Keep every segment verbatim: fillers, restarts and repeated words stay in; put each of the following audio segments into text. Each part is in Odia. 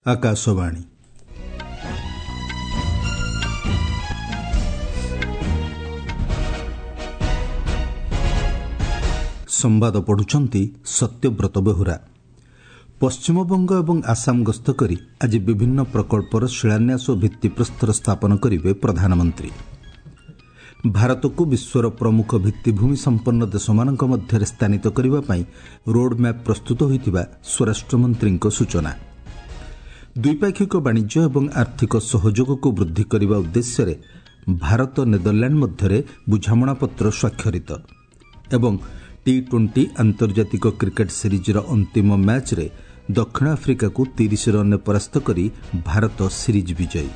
आकाशवाणी संवाद पढ़ुचंती सत्यव्रत बेहुरा। पश्चिमबंग और आसाम गस्त करी आज विभिन्न प्रकल्पर शिलान्यास और भित्तिप्रस्तर स्थापन करेंगे प्रधानमंत्री। भारत को विश्वर प्रमुख भित्तिभूमि संपन्न देशमानक मध्य स्थानित करने रोडमैप प्रस्तुत होइतिबा स्वराष्ट्रमंत्री सूचना। द्विपाक्षिक वाणिज्य और आर्थिक सहयोग को वृद्धि करने उद्देश्य रे भारत नेदरलैंड मध्य बुझामणापत्र स्वाक्षरित। एवं टी ट्वेंटी आंतर्जातिक क्रिकेट सीरीज अंतिम मैच रे दक्षिण आफ्रिका को तीस रन परास्त करी भारत सीरीज विजयी।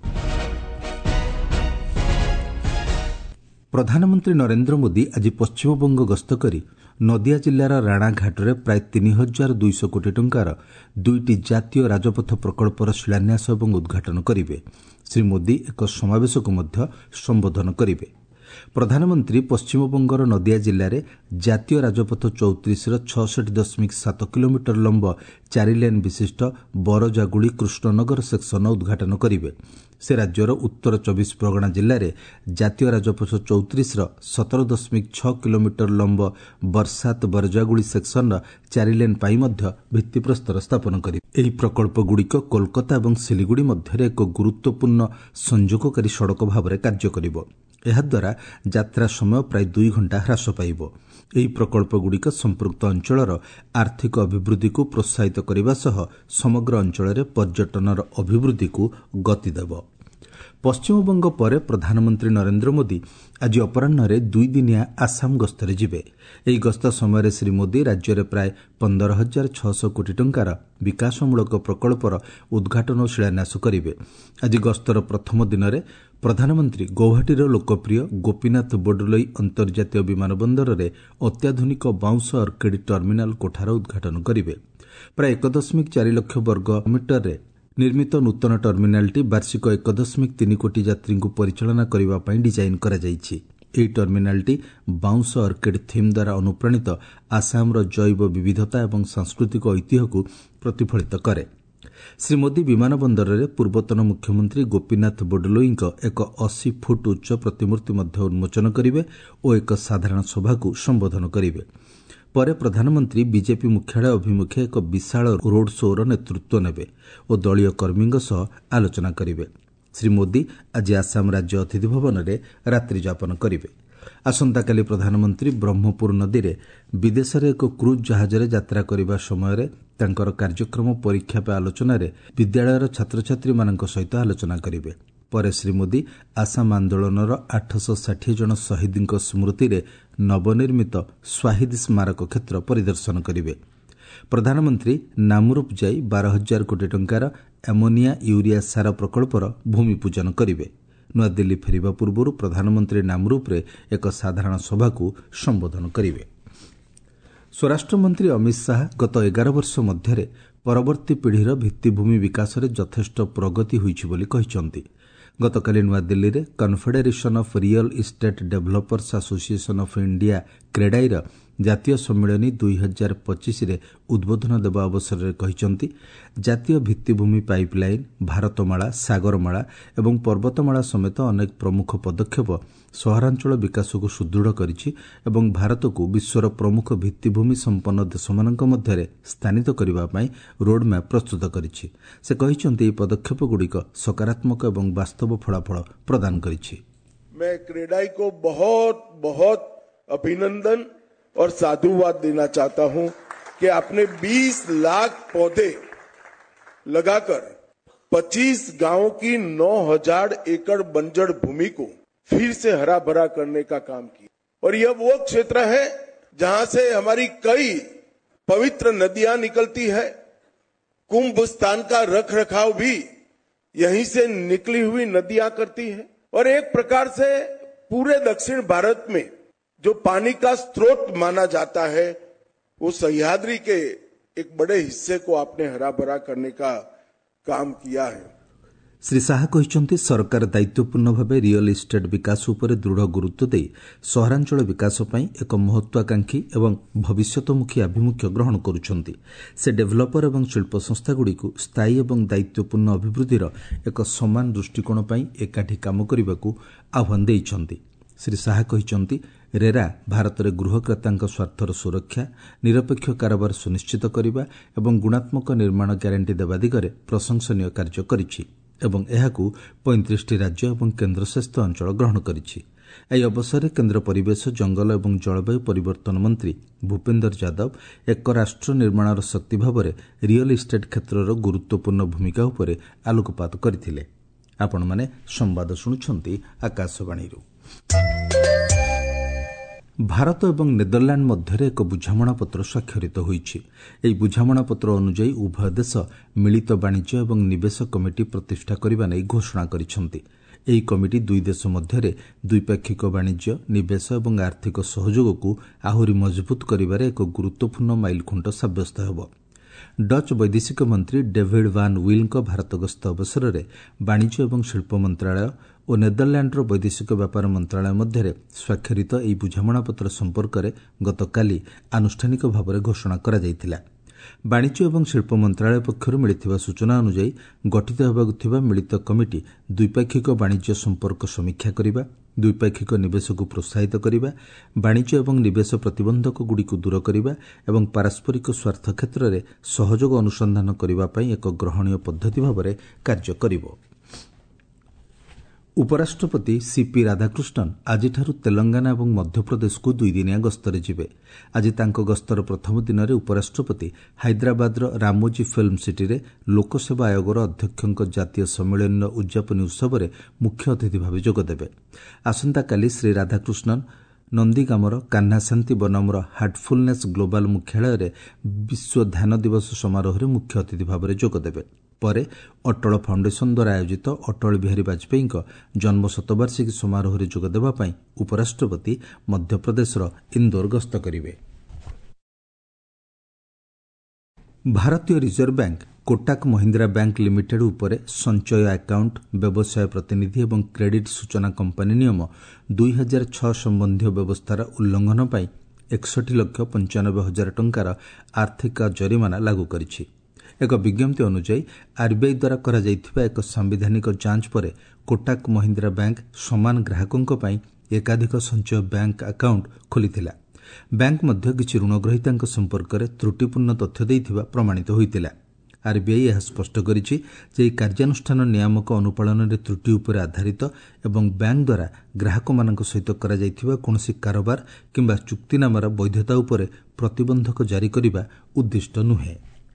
प्रधानमंत्री नरेंद्र मोदी आज पश्चिमबंग गस्त करी नदिया जिलार राणाघाट में प्राय तीन हजार दुईश कोटी टंकार दुईटी जातीय राजपथ प्रकल्पर शिलान्यास और उद्घाटन करेंगे। श्री मोदी एक समावेश को मध्य संबोधन करेंगे। प्रधानमंत्री पश्चिमबंगर नदिया जिले में जातीय राजपथ चौतीस छठ दशमिक सात किलोमीटर लंब चार लेन विशिष्ट बरजागुड़ी कृष्णनगर सेक्शन उद्घाटन करेंगे। से राज्यर उत्तर चौबीस परगना जिले में जातीय राजपथ चौतीस सतर दशमिक छह किलोमीटर लंब बरसात बरजागुड़ी सेक्शन चार लेन भित्तिप्रस्तर स्थापन करेंगे। यह प्रकल्पगुड़िक कोलकाता और सिलीगुड़ी मध्य एक गुरुत्वपूर्ण संयोगकारी सड़क भाव में कार्य करिब। एहाद्वारा यात्रा समय प्राय दुई घंटा ह्रास पाइब। ଏହି ପ୍ରକଳ୍ପଗୁଡ଼ିକ ସମ୍ପୃକ୍ତ ଅଞ୍ଚଳର ଆର୍ଥିକ ଅଭିବୃଦ୍ଧିକୁ ପ୍ରୋତ୍ସାହିତ କରିବା ସହ ସମଗ୍ର ଅଞ୍ଚଳରେ ପର୍ଯ୍ୟଟନର ଅଭିବୃଦ୍ଧିକୁ ଗତି ଦେବ। ପଶ୍ଚିମବଙ୍ଗ ପରେ ପ୍ରଧାନମନ୍ତ୍ରୀ ନରେନ୍ଦ୍ର ମୋଦି ଆଜି ଅପରାହ୍ନରେ ଦୁଇଦିନିଆ ଆସାମ ଗସ୍ତରେ ଯିବେ। ଏହି ଗସ୍ତ ସମୟରେ ଶ୍ରୀ ମୋଦି ରାଜ୍ୟରେ ପ୍ରାୟ ପନ୍ଦର ହଜାର ଛଅଶହ କୋଟି ଟଙ୍କାର ବିକାଶମୂଳକ ପ୍ରକଳ୍ପର ଉଦ୍ଘାଟନ ଓ ଶିଳାନ୍ୟାସ କରିବେ। ଆଜି ଗସ୍ତର ପ୍ରଥମ ଦିନରେ ପ୍ରଧାନମନ୍ତ୍ରୀ ଗୌହାଟୀର ଲୋକପ୍ରିୟ ଗୋପୀନାଥ ବୋର୍ଡୋଲୋଇ ଅନ୍ତର୍ଜାତୀୟ ବିମାନ ବନ୍ଦରରେ ଅତ୍ୟାଧୁନିକ ବାଉଁଶ ଅର୍କିଡ୍ ଟର୍ମିନାଲ କୋଠାର ଉଦ୍ଘାଟନ କରିବେ। ପ୍ରାୟ ଏକ ଦଶମିକ ଚାରି ଲକ୍ଷ ବର୍ଗ ମିଟରରେ ନିର୍ମିତ ନୂତନ ଟର୍ମିନାଲଟି ବାର୍ଷିକ ଏକ ଦଶମିକ ତିନି କୋଟି ଯାତ୍ରୀଙ୍କୁ ପରିଚାଳନା କରିବା ପାଇଁ ଡିଜାଇନ୍ କରାଯାଇଛି। ଏହି ଟର୍ମିନାଲଟି ବାଉଁଶ ଅର୍କିଡ୍ ଥିମ୍ ଦ୍ୱାରା ଅନୁପ୍ରାଣିତ ଆସାମର ଜୈବ ବିବିଧତା ଏବଂ ସାଂସ୍କୃତିକ ଐତିହ୍ୟକୁ ପ୍ରତିଫଳିତ କରେ। ଶ୍ରୀ ମୋଦି ବିମାନ ବନ୍ଦରରେ ପୂର୍ବତନ ମୁଖ୍ୟମନ୍ତ୍ରୀ ଗୋପୀନାଥ ବୋର୍ଡୋଲୋଇଙ୍କ ଏକ ଅଶୀ ଫୁଟ ଉଚ୍ଚ ପ୍ରତିମୂର୍ତ୍ତି ମଧ୍ୟ ଉନ୍ମୋଚନ କରିବେ ଓ ଏକ ସାଧାରଣ ସଭାକୁ ସମ୍ବୋଧନ କରିବେ। ପରେ ପ୍ରଧାନମନ୍ତ୍ରୀ ବିଜେପି ମୁଖ୍ୟାଳୟ ଅଭିମୁଖେ ଏକ ବିଶାଳ ରୋଡ୍ ଶୋର ନେତୃତ୍ୱ ନେବେ ଓ ଦଳୀୟ କର୍ମୀଙ୍କ ସହ ଆଲୋଚନା କରିବେ। ଶ୍ରୀ ମୋଦି ଆଜି ଆସାମ ରାଜ୍ୟ ଅତିଥି ଭବନରେ ରାତ୍ରି ଯାପନ କରିବେ। ଆସନ୍ତାକାଲି ପ୍ରଧାନମନ୍ତ୍ରୀ ବ୍ରହ୍ମପୁର ନଦୀରେ ବିଦେଶରେ ଏକ କ୍ରୁଜ୍ ଜାହାଜରେ ଯାତ୍ରା କରିବା ସମୟରେ ତାଙ୍କର କାର୍ଯ୍ୟକ୍ରମ ପରୀକ୍ଷା ପେ ଆଲୋଚନାରେ ବିଦ୍ୟାଳୟର ଛାତ୍ରଛାତ୍ରୀମାନଙ୍କ ସହିତ ଆଲୋଚନା କରିବେ। ପରେ ଶ୍ରୀ ମୋଦି ଆସାମ ଆନ୍ଦୋଳନର ଆଠଶହ ଷାଠିଏ ଜଣ ଶହୀଦଙ୍କ ସ୍ମୃତିରେ ନବନିର୍ମିତ ସ୍ୱାହିଦ ସ୍ମାରକ କ୍ଷେତ୍ର ପରିଦର୍ଶନ କରିବେ। ପ୍ରଧାନମନ୍ତ୍ରୀ ନାମରୁପ ଯାଇ ବାର ହଜାର କୋଟି ଟଙ୍କାର ଆମୋନିଆ ୟୁରିଆ ସାର ପ୍ରକଳ୍ପର ଭୂମି ପୂଜନ କରିବେ। ନୂଆଦିଲ୍ଲୀ ଫେରିବା ପୂର୍ବରୁ ପ୍ରଧାନମନ୍ତ୍ରୀ ନାମରୁପରେ ଏକ ସାଧାରଣ ସଭାକୁ ସମ୍ବୋଧନ କରିବେ। ସ୍ୱରାଷ୍ଟ୍ରମନ୍ତ୍ରୀ ଅମିତ ଶାହା ଗତ ଏଗାର ବର୍ଷ ମଧ୍ୟରେ ପରବର୍ତ୍ତୀ ପିଢ଼ିର ଭିତ୍ତିଭୂମି ବିକାଶରେ ଯଥେଷ୍ଟ ପ୍ରଗତି ହୋଇଛି ବୋଲି କହିଛନ୍ତି। ଗତକାଲି ନୂଆଦିଲ୍ଲୀରେ confederation of real estate developers association of India କ୍ରେଡାଇର ଜାତୀୟ ସମ୍ମିଳନୀ ଦୁଇ ହଜାର ପଚିଶରେ ଉଦ୍ବୋଧନ ଦେବା ଅବସରରେ କହିଛନ୍ତି, ଜାତୀୟ ଭିତ୍ତିଭୂମି ପାଇପଲାଇନ୍, ଭାରତମାଳା, ସାଗରମାଳା ଏବଂ ପର୍ବତମାଳା ସମେତ ଅନେକ ପ୍ରମୁଖ ପଦକ୍ଷେପ ସହରାଞ୍ଚଳ ବିକାଶକୁ ସୁଦୃଢ଼ କରିଛି ଏବଂ ଭାରତକୁ ବିଶ୍ୱର ପ୍ରମୁଖ ଭିତ୍ତିଭୂମି ସମ୍ପନ୍ନ ଦେଶମାନଙ୍କ ମଧ୍ୟରେ ସ୍ଥାନିତ କରିବା ପାଇଁ ରୋଡ୍ମ୍ୟାପ୍ ପ୍ରସ୍ତୁତ କରିଛି। ସେ କହିଛନ୍ତି, ଏହି ପଦକ୍ଷେପଗୁଡ଼ିକ ସକାରାତ୍ମକ ଏବଂ ବାସ୍ତବ ଫଳାଫଳ ପ୍ରଦାନ କରିଛି। मैं क्रेडाई को बहुत बहुत अभिनंदन और साधुवाद देना चाहता हूं कि आपने बीस लाख पौधे लगाकर पच्चीस गांवों की नौ हजार एकड़ बंजर भूमि को फिर से हरा भरा करने का काम किया। और यह वो क्षेत्र है जहां से हमारी कई पवित्र नदियां निकलती है। कुंभ स्थान का रख रखाव भी यहीं से निकली हुई नदियां करती है और एक प्रकार से पूरे दक्षिण भारत में जो पानी का स्रोत माना जाता है वो सह्याद्री के एक बड़े हिस्से को आपने हरा भरा करने का काम किया है। ଶ୍ରୀ ଶାହା କହିଛନ୍ତି ସରକାର ଦାୟିତ୍ୱପୂର୍ଣ୍ଣ ଭାବେ ରିଅଲ୍ ଇଷ୍ଟେଟ୍ ବିକାଶ ଉପରେ ଦୃଢ଼ ଗୁରୁତ୍ୱ ଦେଇ ସହରାଞ୍ଚଳ ବିକାଶ ପାଇଁ ଏକ ମହତ୍ୱାକାଂକ୍ଷୀ ଏବଂ ଭବିଷ୍ୟତମୁଖୀ ଆଭିମୁଖ୍ୟ ଗ୍ରହଣ କରୁଛନ୍ତି। ସେ ଡେଭଲପର ଏବଂ ଶିଳ୍ପ ସଂସ୍ଥାଗୁଡ଼ିକୁ ସ୍ଥାୟୀ ଏବଂ ଦାୟିତ୍ୱପୂର୍ଣ୍ଣ ଅଭିବୃଦ୍ଧିର ଏକ ସମାନ ଦୃଷ୍ଟିକୋଣ ପାଇଁ ଏକାଠି କାମ କରିବାକୁ ଆହ୍ୱାନ ଦେଇଛନ୍ତି। ଶ୍ରୀ ଶାହା କହିଛନ୍ତି ରେରା ଭାରତରେ ଗୃହକ୍ରେତାଙ୍କ ସ୍ୱାର୍ଥର ସୁରକ୍ଷା, ନିରପେକ୍ଷ କାରବାର ସୁନିଶ୍ଚିତ କରିବା ଏବଂ ଗୁଣାତ୍ମକ ନିର୍ମାଣ ଗ୍ୟାରେଣ୍ଟି ଦେବା ଦିଗରେ ପ୍ରଶଂସନୀୟ କାର୍ଯ୍ୟ କରିଛି ଏବଂ ଏହାକୁ ପଇଁତିରିଶଟି ରାଜ୍ୟ ଏବଂ କେନ୍ଦ୍ରଶାସିତ ଅଞ୍ଚଳ ଗ୍ରହଣ କରିଛି। ଏହି ଅବସରରେ କେନ୍ଦ୍ର ପରିବେଶ, ଜଙ୍ଗଲ ଏବଂ ଜଳବାୟୁ ପରିବର୍ତ୍ତନ ମନ୍ତ୍ରୀ ଭୂପେନ୍ଦର ଯାଦବ ଏକ ରାଷ୍ଟ୍ର ନିର୍ମାଣର ଶକ୍ତି ଭାବରେ ରିଅଲ୍ ଇଷ୍ଟେଟ୍ କ୍ଷେତ୍ରର ଗୁରୁତ୍ୱପୂର୍ଣ୍ଣ ଭୂମିକା ଉପରେ ଆଲୋକପାତ କରିଥିଲେ। ଆପଣମାନେ ସମ୍ବାଦ ଶୁଣୁଛନ୍ତି ଆକାଶବାଣୀରୁ। ଭାରତ ଏବଂ ନେଦରଲ୍ୟାଣ୍ଡ ମଧ୍ୟରେ ଏକ ବୁଝାମଣାପତ୍ର ସ୍ୱାକ୍ଷରିତ ହୋଇଛି। ଏହି ବୁଝାମଣାପତ୍ର ଅନୁଯାୟୀ ଉଭୟ ଦେଶ ମିଳିତ ବାଣିଜ୍ୟ ଏବଂ ନିବେଶ କମିଟି ପ୍ରତିଷ୍ଠା କରିବା ନେଇ ଘୋଷଣା କରିଛନ୍ତି। ଏହି କମିଟି ଦୁଇ ଦେଶ ମଧ୍ୟରେ ଦ୍ୱିପାକ୍ଷିକ ବାଣିଜ୍ୟ, ନିବେଶ ଏବଂ ଆର୍ଥିକ ସହଯୋଗକୁ ଆହୁରି ମଜବୁତ କରିବାରେ ଏକ ଗୁରୁତ୍ୱପୂର୍ଣ୍ଣ ମାଇଲଖୁଣ୍ଟ ସାବ୍ୟସ୍ତ ହେବ। ଡଚ୍ ବୈଦେଶିକ ମନ୍ତ୍ରୀ ଡେଭିଡ୍ ଭାନ୍ ୱିଲ୍ଙ୍କ ଭାରତ ଗସ୍ତ ଅବସରରେ ବାଣିଜ୍ୟ ଏବଂ ଶିଳ୍ପ ମନ୍ତ୍ରଣାଳୟ ଓ ନେଦରଲ୍ୟାଣ୍ଡର ବୈଦେଶିକ ବ୍ୟାପାର ମନ୍ତ୍ରଣାଳୟ ମଧ୍ୟରେ ସ୍ୱାକ୍ଷରିତ ଏହି ବୁଝାମଣାପତ୍ର ସମ୍ପର୍କରେ ଗତକାଲି ଆନୁଷ୍ଠାନିକ ଭାବରେ ଘୋଷଣା କରାଯାଇଥିଲା। ବାଣିଜ୍ୟ ଏବଂ ଶିଳ୍ପ ମନ୍ତ୍ରଣାଳୟ ପକ୍ଷରୁ ମିଳିଥିବା ସୂଚନା ଅନୁଯାୟୀ ଗଠିତ ହେବାକୁ ଥିବା ମିଳିତ କମିଟି ଦ୍ୱିପାକ୍ଷିକ ବାଣିଜ୍ୟ ସମ୍ପର୍କ ସମୀକ୍ଷା କରିବା, ଦ୍ୱିପାକ୍ଷିକ ନିବେଶକୁ ପ୍ରୋତ୍ସାହିତ କରିବା, ବାଣିଜ୍ୟ ଏବଂ ନିବେଶ ପ୍ରତିବନ୍ଧକଗୁଡ଼ିକୁ ଦୂର କରିବା ଏବଂ ପାରସ୍ପରିକ ସ୍ୱାର୍ଥ କ୍ଷେତ୍ରରେ ସହଯୋଗ ଅନୁସନ୍ଧାନ କରିବା ପାଇଁ ଏକ ଗ୍ରହଣୀୟ ପଦ୍ଧତି ଭାବରେ କାର୍ଯ୍ୟ କରିବ। ଉପରାଷ୍ଟ୍ରପତି ସିପି ରାଧାକୃଷ୍ଣନ୍ ଆଜିଠାରୁ ତେଲଙ୍ଗାନା ଏବଂ ମଧ୍ୟପ୍ରଦେଶକୁ ଦୁଇଦିନିଆ ଗସ୍ତରେ ଯିବେ। ଆଜି ତାଙ୍କ ଗସ୍ତର ପ୍ରଥମ ଦିନରେ ଉପରାଷ୍ଟ୍ରପତି ହାଇଦ୍ରାବାଦର ରାମୋଜୀ ଫିଲ୍ମ ସିଟିରେ ଲୋକସେବା ଆୟୋଗର ଅଧ୍ୟକ୍ଷଙ୍କ ଜାତୀୟ ସମ୍ମିଳନୀର ଉଦ୍ଯାପନୀ ଉତ୍ସବରେ ମୁଖ୍ୟ ଅତିଥି ଭାବେ ଯୋଗଦେବେ। ଆସନ୍ତାକାଲି ଶ୍ରୀ ରାଧାକୃଷ୍ଣନ୍ ନନ୍ଦୀଗାମର କାହ୍ନାଶାନ୍ତି ବନମର ହାର୍ଟଫୁଲନେସ୍ ଗ୍ଲୋବାଲ ମୁଖ୍ୟାଳୟରେ ବିଶ୍ୱ ଧ୍ୟାନ ଦିବସ ସମାରୋହରେ ମୁଖ୍ୟ ଅତିଥି ଭାବରେ ଯୋଗଦେବେ। ପରେ ଅଟଳ ଫାଉଣ୍ଡେସନ ଦ୍ୱାରା ଆୟୋଜିତ ଅଟଳ ବିହାରୀ ବାଜପେୟୀଙ୍କ ଜନ୍ମ ଶତବାର୍ଷିକୀ ସମାରୋହରେ ଯୋଗଦେବା ପାଇଁ ଉପରାଷ୍ଟ୍ରପତି ମଧ୍ୟପ୍ରଦେଶର ଇନ୍ଦୋର ଗସ୍ତ କରିବେ। ଭାରତୀୟ reserve bank Kotak Mahindra bank limited ଉପରେ ସଞ୍ଚୟ ଆକାଉଣ୍ଟ, ବ୍ୟବସାୟ ପ୍ରତିନିଧି ଏବଂ କ୍ରେଡିଟ୍ ସୂଚନା କମ୍ପାନୀ ନିୟମ ଦୁଇ ହଜାର ଛଅ ସମ୍ବନ୍ଧୀୟ ବ୍ୟବସ୍ଥାର ଉଲ୍ଲଂଘନ ପାଇଁ ଏକଷଠି ଲକ୍ଷ ପଞ୍ଚାନବେ ହଜାର ଟଙ୍କାର ଆର୍ଥିକ ଜରିମାନା ଲାଗୁ କରିଛି। ଏକ ବିଜ୍ଞପ୍ତି ଅନୁଯାୟୀ ଆର୍ବିଆଇ ଦ୍ୱାରା କରାଯାଇଥିବା ଏକ ସାମ୍ବିଧାନିକ ଯାଞ୍ଚ ପରେ କୋଟାକ୍ ମହିନ୍ଦ୍ରା ବ୍ୟାଙ୍କ ସମାନ ଗ୍ରାହକଙ୍କ ପାଇଁ ଏକାଧିକ ସଞ୍ଚୟ ବ୍ୟାଙ୍କ ଆକାଉଣ୍ଟ ଖୋଲିଥିଲା। ବ୍ୟାଙ୍କ ମଧ୍ୟ କିଛି ଋଣଗ୍ରହୀତାଙ୍କ ସମ୍ପର୍କରେ ତ୍ରୁଟିପୂର୍ଣ୍ଣ ତଥ୍ୟ ଦେଇଥିବା ପ୍ରମାଣିତ ହୋଇଥିଲା। ଆର୍ବିଆଇ ଏହା ସ୍ପଷ୍ଟ କରିଛି ଯେ ଏହି କାର୍ଯ୍ୟାନୁଷ୍ଠାନ ନିୟାମକ ଅନୁପାଳନରେ ତ୍ରୁଟି ଉପରେ ଆଧାରିତ ଏବଂ ବ୍ୟାଙ୍କ ଦ୍ୱାରା ଗ୍ରାହକମାନଙ୍କ ସହିତ କରାଯାଇଥିବା କୌଣସି କାରବାର କିମ୍ବା ଚୁକ୍ତିନାମାର ବୈଧତା ଉପରେ ପ୍ରତିବନ୍ଧକ ଜାରି କରିବା ଉଦ୍ଦିଷ୍ଟ ନୁହେଁ।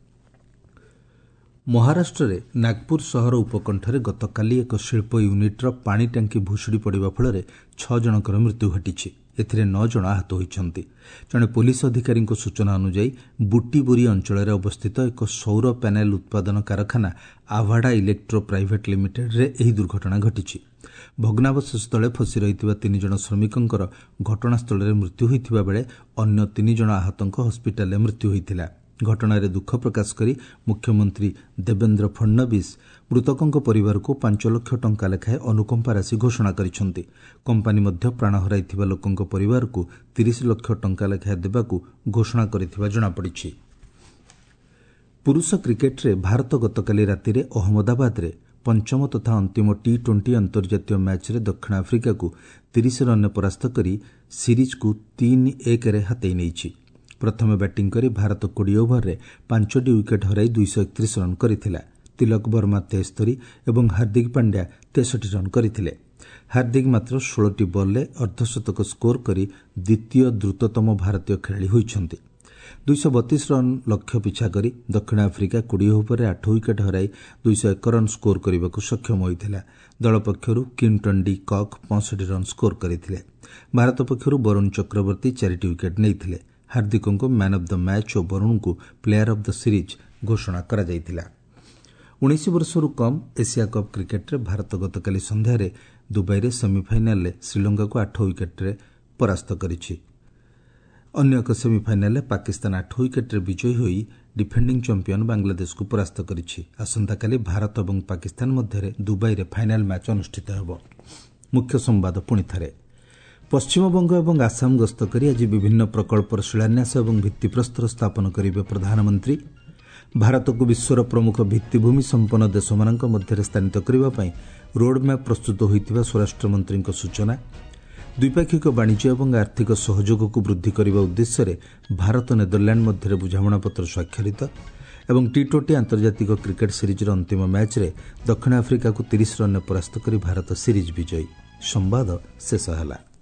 ମହାରାଷ୍ଟ୍ରରେ ନାଗପୁର ସହର ଉପକଣ୍ଠରେ ଗତକାଲି ଏକ ଶିଳ୍ପ ୟୁନିଟ୍ର ପାଣି ଟାଙ୍କି ଭୁଶୁଡ଼ି ପଡ଼ିବା ଫଳରେ ଛଅ ଜଣଙ୍କର ମୃତ୍ୟୁ ଘଟିଛି। ଏଥିରେ ନଅ ଜଣ ଆହତ ହୋଇଛନ୍ତି। ଜଣେ ପୋଲିସ ଅଧିକାରୀଙ୍କ ସୂଚନା ଅନୁଯାୟୀ ବୁଟିବୁରି ଅଞ୍ଚଳରେ ଅବସ୍ଥିତ ଏକ ସୌର ପ୍ୟାନେଲ ଉତ୍ପାଦନ କାରଖାନା ଆଭାଡା ଇଲେକ୍ଟ୍ରୋ ପ୍ରାଇଭେଟ୍ ଲିମିଟେଡ୍ରେ ଏହି ଦୁର୍ଘଟଣା ଘଟିଛି। ଭଗ୍ନାବଶେଷ ତଳେ ଫସି ରହିଥିବା ତିନି ଜଣ ଶ୍ରମିକଙ୍କର ଘଟଣାସ୍ଥଳରେ ମୃତ୍ୟୁ ହୋଇଥିବା ବେଳେ ଅନ୍ୟ ତିନି ଜଣ ଆହତଙ୍କ ହସ୍ପିଟାଲରେ ମୃତ୍ୟୁ ହୋଇଥିଲା। ଘଟଣାରେ ଦୁଃଖ ପ୍ରକାଶ କରି ମୁଖ୍ୟମନ୍ତ୍ରୀ ଦେବେନ୍ଦ୍ର ଫଡ୍ନବୀସ ମୃତକଙ୍କ ପରିବାରକୁ ପାଞ୍ଚ ଲକ୍ଷ ଟଙ୍କା ଲେଖାଏଁ ଅନୁକମ୍ପା ରାଶି ଘୋଷଣା କରିଛନ୍ତି। କମ୍ପାନୀ ମଧ୍ୟ ପ୍ରାଣ ହରାଇଥିବା ଲୋକଙ୍କ ପରିବାରକୁ ତିରିଶ ଲକ୍ଷ ଟଙ୍କା ଲେଖାଏଁ ଦେବାକୁ ଘୋଷଣା କରିଥିବା ଜଣାପଡ଼ିଛି। ପୁରୁଷ କ୍ରିକେଟରେ ଭାରତ ଗତକାଲି ରାତିରେ ଅହମ୍ମଦାବାଦରେ ପଞ୍ଚମ ତଥା ଅନ୍ତିମ ଟି ଟ୍ୱେଣ୍ଟି ଅନ୍ତର୍ଜାତୀୟ ମ୍ୟାଚ୍ରେ ଦକ୍ଷିଣ ଆଫ୍ରିକାକୁ ତିରିଶ ରନ୍ରେ ପରାସ୍ତ କରି ସିରିଜ୍କୁ ତିନି ଏକରେ ହାତେଇ ନେଇଛି। ପ୍ରଥମେ ବ୍ୟାଟିଂ କରି ଭାରତ କୋଡ଼ିଏ ଓଭରରେ ପାଞ୍ଚଟି ୱିକେଟ୍ ହରାଇ ଦୁଇଶହ ଏକତିରିଶ ରନ୍ କରିଥିଲା। ତିଲକ ବର୍ମା ତେସ୍ତରୀ ଏବଂ ହାର୍ଦ୍ଦିକ ପାଣ୍ଡ୍ୟା ତେଷଠି ରନ୍ କରିଥିଲେ। ହାର୍ଦ୍ଦିକ ମାତ୍ର ଷୋଳଟି ବଲ୍ରେ ଅର୍ଦ୍ଧଶତକ ସ୍କୋର କରି ଦ୍ୱିତୀୟ ଦ୍ରୁତତମ ଭାରତୀୟ ଖେଳାଳି ହୋଇଛନ୍ତି। ଦୁଇଶହ ବତିଶ ରନ୍ ଲକ୍ଷ୍ୟ ପିଛା କରି ଦକ୍ଷିଣ ଆଫ୍ରିକା କୋଡ଼ିଏ ଓଭରରେ ଆଠ ୱିକେଟ୍ ହରାଇ ଦୁଇଶହ ଏକ ରନ୍ ସ୍କୋର କରିବାକୁ ସକ୍ଷମ ହୋଇଥିଲା। ଦଳ ପକ୍ଷରୁ କିଣ୍ଟନ୍ ଡି କକ୍ ପଞ୍ଚଷଠି ରନ୍ ସ୍କୋର କରିଥିଲେ। ଭାରତ ପକ୍ଷରୁ ବରୁଣ ଚକ୍ରବର୍ତ୍ତୀ ଚାରିଟି ୱିକେଟ୍ ନେଇଥିଲେ। ହାର୍ଦ୍ଦିକଙ୍କୁ ମ୍ୟାନ୍ ଅଫ୍ ଦ ମ୍ୟାଚ୍ ଓ ବରୁଣଙ୍କୁ ପ୍ଲେୟାର ଅଫ୍ ଦ ସିରିଜ୍ ଘୋଷଣା କରାଯାଇଥିଲା। ଉଣେଇଶ ବର୍ଷରୁ କମ୍ ଏସିଆ କପ୍ କ୍ରିକେଟରେ ଭାରତ ଗତକାଲି ସନ୍ଧ୍ୟାରେ ଦୁବାଇରେ ସେମିଫାଇନାଲରେ ଶ୍ରୀଲଙ୍କାକୁ ଆଠ ୱିକେଟ୍ରେ ପରାସ୍ତ କରିଛି। अन्य एक सेमिफाइनाल पाकिस्तान आठ विकेट्रे विजयी होई डिफेंडिंग चैंपियन बांग्लादेश को परास्त करिछि। आसंताकाली भारत और पाकिस्तान मध्य दुबई रे फाइनाल मैच अनुष्ठित होब। मुख्य संवाद पुणी थारे। पश्चिमबंग और आसाम गस्त करी आज विभिन्न प्रकल्पर शिलान्यास और भित्तिप्रस्तर स्थापन करेंगे प्रधानमंत्री। भारत को विश्वर प्रमुख भित्तिभूमि संपन्न देशମାନଙ୍କ ମଧ୍ୟରେ ସ୍ଥାନିତ କରିବା ପାଇଁ ରୋଡ୍ମ୍ୟାପ୍ ପ୍ରସ୍ତୁତ ହୋଇଥିବା ସ୍ୱରାଷ୍ଟ୍ରମନ୍ତ୍ରୀଙ୍କ ସୂଚନା। ଦ୍ୱିପାକ୍ଷିକ ବାଣିଜ୍ୟ ଏବଂ ଆର୍ଥିକ ସହଯୋଗକୁ ବୃଦ୍ଧି କରିବା ଉଦ୍ଦେଶ୍ୟରେ ଭାରତ ନେଦରଲ୍ୟାଣ୍ଡ ମଧ୍ୟରେ ବୁଝାମଣାପତ୍ର ସ୍ୱାକ୍ଷରିତ ଏବଂ ଟି ଟ୍ୱେଣ୍ଟି ଆନ୍ତର୍ଜାତିକ କ୍ରିକେଟ୍ ସିରିଜ୍ର ଅନ୍ତିମ ମ୍ୟାଚ୍ରେ ଦକ୍ଷିଣ ଆଫ୍ରିକାକୁ ତିରିଶ ରନ୍ରେ ପରାସ୍ତ କରି ଭାରତ ସିରିଜ୍ ବିଜୟୀ। ସମ୍ବାଦ ଶେଷ ହେଲା।